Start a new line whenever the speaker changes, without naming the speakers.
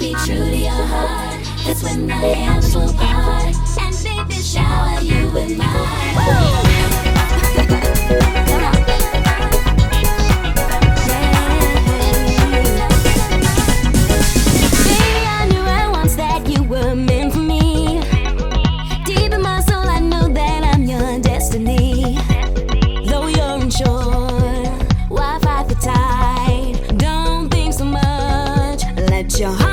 be true to your heart. That's when my hands will part. And baby, shower you with mine. Come on. Baby, I knew at once that you were meant for me. Deep in my soul, I know that I'm your destiny. Though you're unsure, why fight the tide? Don't think so much. Let your heart